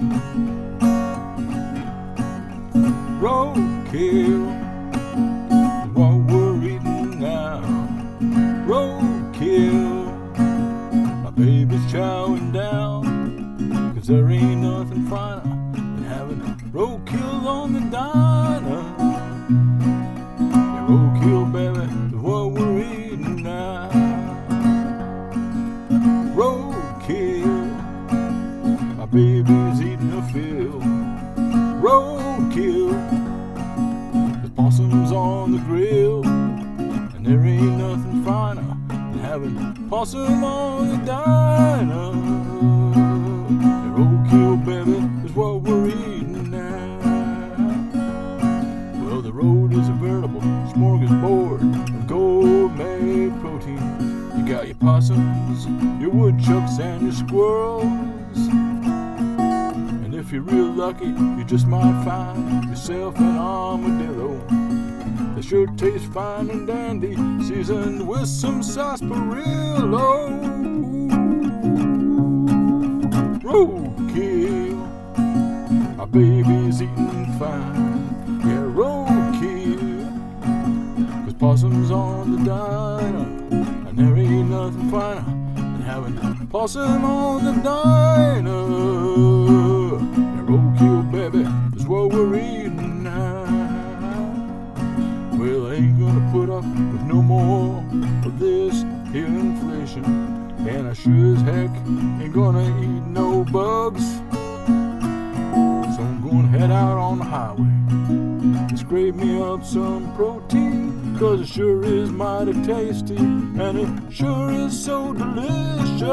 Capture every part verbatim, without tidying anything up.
Roadkill is what we're eating now. Roadkill, my baby's chowing down, 'cause there ain't nothing finer than having roadkill on the diner. Yeah, roadkill, baby, is what we're eating now. Roadkill, my baby's eating a fill. Roadkill, there's possums on the grill, and there ain't nothing finer than having possum on the diner. Yeah, roadkill, baby, is what we're eating now. Well, the road is a veritable smorgasbord of gourmet protein. You got your possums, your woodchucks, and your squirrels. If you're real lucky, you just might find yourself an armadillo. They sure taste fine and dandy, seasoned with some sarsaparilla. Roadkill, my baby's eating fine. Yeah, roadkill, 'cause possum's on the diner, and there ain't nothing finer than having possum on the diner. Roadkill, baby, is what we're eating now. Well, I ain't gonna put up with no more of this here inflation, and I sure as heck ain't gonna eat no bugs. So I'm gonna head out on the highway and scrape me up some protein, 'cause it sure is mighty tasty, and it sure is so delicious.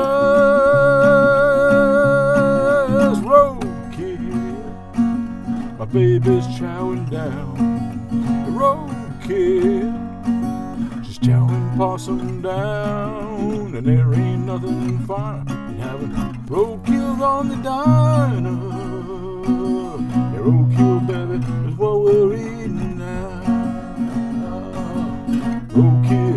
My baby's chowing down. The roadkill, she's chowing possum down, and there ain't nothing finer than having roadkill on the diner. Yeah, roadkill, baby, is what we're eating now. Roadkill.